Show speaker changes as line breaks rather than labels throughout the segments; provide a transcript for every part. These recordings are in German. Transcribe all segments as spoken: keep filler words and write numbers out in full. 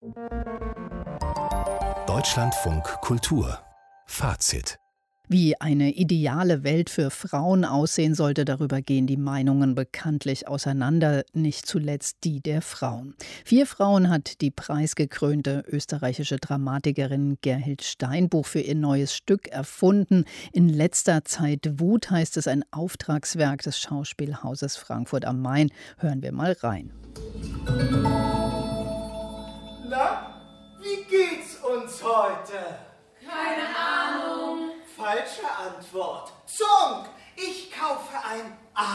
Deutschlandfunk Kultur Fazit.
Wie eine ideale Welt für Frauen aussehen sollte, darüber gehen die Meinungen bekanntlich auseinander, nicht zuletzt die der Frauen. Vier Frauen hat die preisgekrönte österreichische Dramatikerin Gerhild Steinbuch für ihr neues Stück erfunden. In letzter Zeit Wut heißt es, ein Auftragswerk des Schauspielhauses Frankfurt am Main. Hören wir mal rein.
Na, wie geht's uns heute?
Keine Ahnung.
Falsche Antwort. Zong, ich kaufe ein A.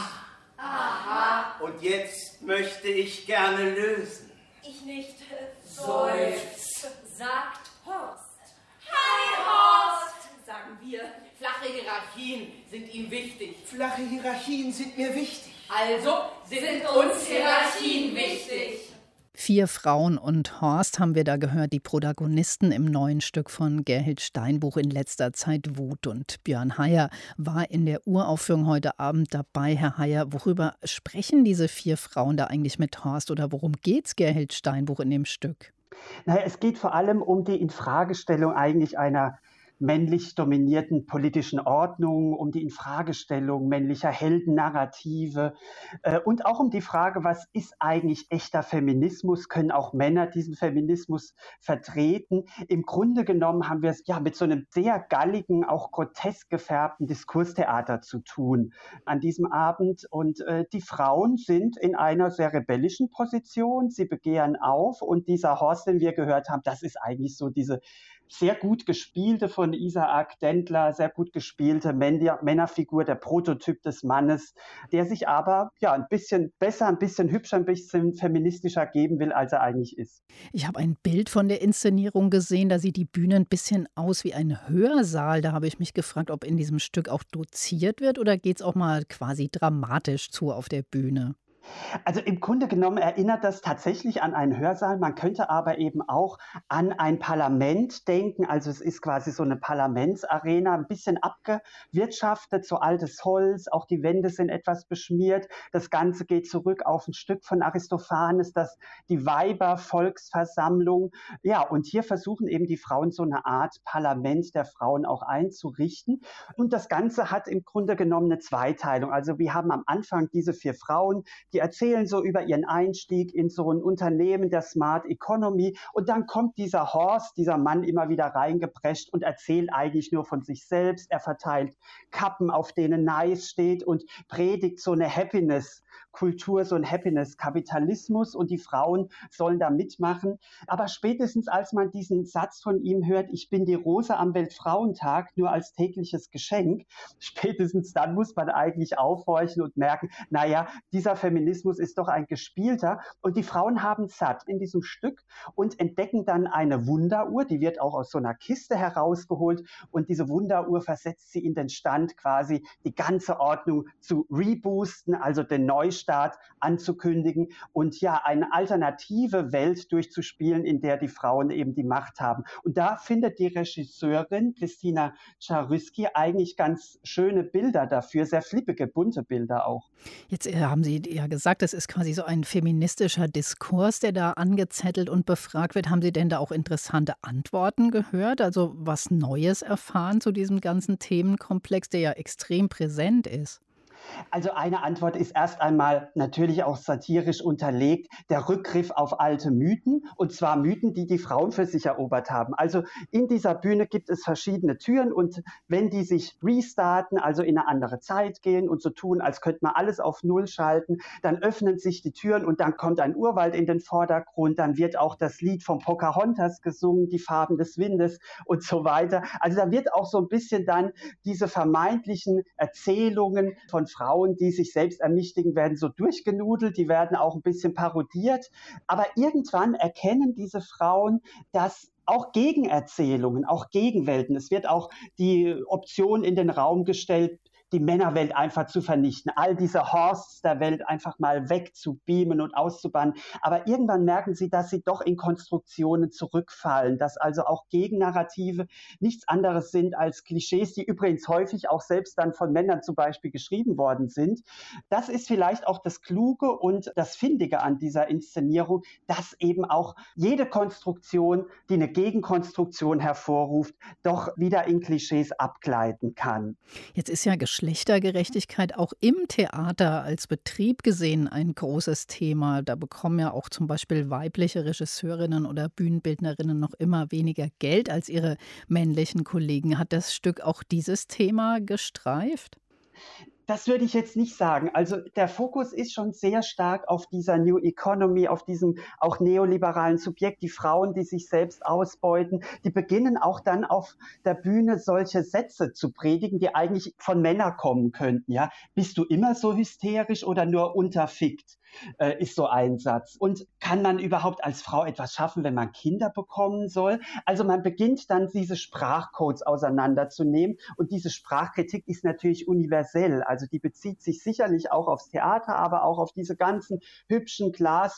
Aha.
Und jetzt möchte ich gerne lösen.
Ich nicht.
Seufz.
Sagt Horst. Hi Horst, sagen wir. Flache Hierarchien sind ihm wichtig.
Flache Hierarchien sind mir wichtig.
Also sind, sind uns Hierarchien wichtig.
Vier Frauen und Horst haben wir da gehört, die Protagonisten im neuen Stück von Gerhild Steinbuch in letzter Zeit Wut. Und Björn Heyer war in der Uraufführung heute Abend dabei. Herr Heyer, worüber sprechen diese vier Frauen da eigentlich mit Horst oder worum geht's Gerhild Steinbuch in dem Stück?
Naja, es geht vor allem um die Infragestellung eigentlich einer männlich dominierten politischen Ordnung, um die Infragestellung männlicher Heldennarrative äh, und auch um die Frage, was ist eigentlich echter Feminismus? Können auch Männer diesen Feminismus vertreten? Im Grunde genommen haben wir es ja mit so einem sehr galligen, auch grotesk gefärbten Diskurstheater zu tun an diesem Abend. Und äh, die Frauen sind in einer sehr rebellischen Position. Sie begehren auf und dieser Horst, den wir gehört haben, das ist eigentlich so diese sehr gut gespielte von Isaac Dendler, sehr gut gespielte Männerfigur, der Prototyp des Mannes, der sich aber ja ein bisschen besser, ein bisschen hübscher, ein bisschen feministischer geben will, als er eigentlich ist.
Ich habe ein Bild von der Inszenierung gesehen, da sieht die Bühne ein bisschen aus wie ein Hörsaal. Da habe ich mich gefragt, ob in diesem Stück auch doziert wird oder geht es auch mal quasi dramatisch zu auf der Bühne?
Also im Grunde genommen erinnert das tatsächlich an einen Hörsaal. Man könnte aber eben auch an ein Parlament denken. Also es ist quasi so eine Parlamentsarena, ein bisschen abgewirtschaftet, so altes Holz. Auch die Wände sind etwas beschmiert. Das Ganze geht zurück auf ein Stück von Aristophanes, das die Weibervolksversammlung. Ja, und hier versuchen eben die Frauen so eine Art Parlament der Frauen auch einzurichten. Und das Ganze hat im Grunde genommen eine Zweiteilung. Also wir haben am Anfang diese vier Frauen, die erzählen so über ihren Einstieg in so ein Unternehmen der Smart Economy und dann kommt dieser Horst, dieser Mann immer wieder reingeprescht und erzählt eigentlich nur von sich selbst. Er verteilt Kappen, auf denen Nice steht und predigt so eine Happiness-Kultur, so ein Happiness-Kapitalismus und die Frauen sollen da mitmachen. Aber spätestens als man diesen Satz von ihm hört, ich bin die Rose am Weltfrauentag, nur als tägliches Geschenk, spätestens dann muss man eigentlich aufhorchen und merken, naja, dieser Feminismus ist doch ein gespielter und die Frauen haben satt in diesem Stück und entdecken dann eine Wunderuhr, die wird auch aus so einer Kiste herausgeholt und diese Wunderuhr versetzt sie in den Stand, quasi die ganze Ordnung zu reboosten, also den Neustart anzukündigen und ja, eine alternative Welt durchzuspielen, in der die Frauen eben die Macht haben. Und da findet die Regisseurin Christina Charusky eigentlich ganz schöne Bilder dafür, sehr flippige, bunte Bilder auch.
Jetzt äh, haben Sie ja gesagt, es ist quasi so ein feministischer Diskurs, der da angezettelt und befragt wird. Haben Sie denn da auch interessante Antworten gehört? Also was Neues erfahren zu diesem ganzen Themenkomplex, der ja extrem präsent ist?
Also eine Antwort ist erst einmal natürlich auch satirisch unterlegt, der Rückgriff auf alte Mythen, und zwar Mythen, die die Frauen für sich erobert haben. Also in dieser Bühne gibt es verschiedene Türen und wenn die sich restarten, also in eine andere Zeit gehen und so tun, als könnte man alles auf Null schalten, dann öffnen sich die Türen und dann kommt ein Urwald in den Vordergrund, dann wird auch das Lied von Pocahontas gesungen, die Farben des Windes und so weiter. Also da wird auch so ein bisschen dann diese vermeintlichen Erzählungen von Frauen, die sich selbst ermächtigen, werden so durchgenudelt, die werden auch ein bisschen parodiert. Aber irgendwann erkennen diese Frauen, dass auch Gegenerzählungen, auch Gegenwelten, es wird auch die Option in den Raum gestellt, die Männerwelt einfach zu vernichten, all diese Horsts der Welt einfach mal wegzubeamen und auszubannen. Aber irgendwann merken sie, dass sie doch in Konstruktionen zurückfallen, dass also auch Gegennarrative nichts anderes sind als Klischees, die übrigens häufig auch selbst dann von Männern zum Beispiel geschrieben worden sind. Das ist vielleicht auch das Kluge und das Findige an dieser Inszenierung, dass eben auch jede Konstruktion, die eine Gegenkonstruktion hervorruft, doch wieder in Klischees abgleiten kann.
Jetzt ist ja Geschlechtergerechtigkeit auch im Theater als Betrieb gesehen ein großes Thema. Da bekommen ja auch zum Beispiel weibliche Regisseurinnen oder Bühnenbildnerinnen noch immer weniger Geld als ihre männlichen Kollegen. Hat das Stück auch dieses Thema gestreift?
Das würde ich jetzt nicht sagen. Also der Fokus ist schon sehr stark auf dieser New Economy, auf diesem auch neoliberalen Subjekt, die Frauen, die sich selbst ausbeuten, die beginnen auch dann auf der Bühne solche Sätze zu predigen, die eigentlich von Männern kommen könnten. Ja, bist du immer so hysterisch oder nur unterfickt? Äh, ist so ein Satz. Und kann man überhaupt als Frau etwas schaffen, wenn man Kinder bekommen soll? Also man beginnt dann diese Sprachcodes auseinanderzunehmen und diese Sprachkritik ist natürlich universell. Also die bezieht sich sicherlich auch aufs Theater, aber auch auf diese ganzen hübschen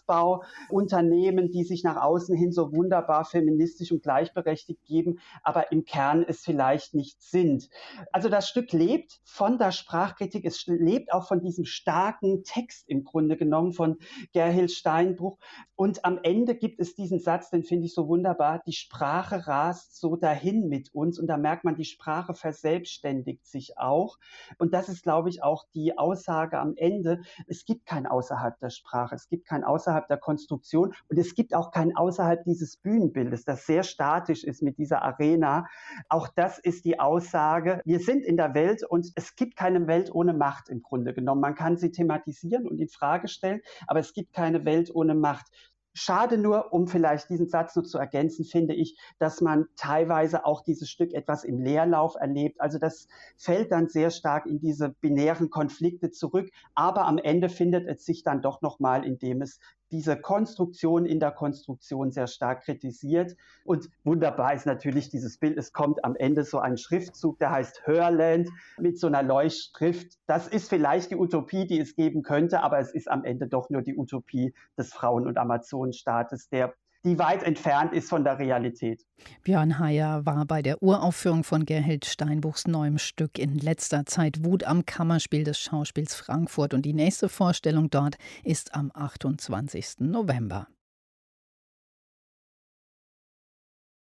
Glasbauunternehmen, die sich nach außen hin so wunderbar feministisch und gleichberechtigt geben, aber im Kern es vielleicht nicht sind. Also das Stück lebt von der Sprachkritik, es lebt auch von diesem starken Text im Grunde genommen, von Gerhild Steinbruch. Und am Ende gibt es diesen Satz, den finde ich so wunderbar, die Sprache rast so dahin mit uns. Und da merkt man, die Sprache verselbstständigt sich auch. Und das ist, glaube ich, auch die Aussage am Ende. Es gibt kein Außerhalb der Sprache, es gibt kein Außerhalb der Konstruktion und es gibt auch kein Außerhalb dieses Bühnenbildes, das sehr statisch ist mit dieser Arena. Auch das ist die Aussage, wir sind in der Welt und es gibt keine Welt ohne Macht im Grunde genommen. Man kann sie thematisieren und in Frage stellen, aber es gibt keine Welt ohne Macht. Schade nur, um vielleicht diesen Satz noch zu ergänzen, finde ich, dass man teilweise auch dieses Stück etwas im Leerlauf erlebt. Also das fällt dann sehr stark in diese binären Konflikte zurück, aber am Ende findet es sich dann doch nochmal, indem es diese Konstruktion in der Konstruktion sehr stark kritisiert. Und wunderbar ist natürlich dieses Bild, es kommt am Ende so ein Schriftzug, der heißt Hörland mit so einer Leuchtschrift. Das ist vielleicht die Utopie, die es geben könnte, aber es ist am Ende doch nur die Utopie des Frauen- und Amazonenstaates, der die weit entfernt ist von der Realität.
Björn Heyer war bei der Uraufführung von Gerhild Steinbruchs neuem Stück in letzter Zeit Wut am Kammerspiel des Schauspiels Frankfurt. Und die nächste Vorstellung dort ist am achtundzwanzigsten November.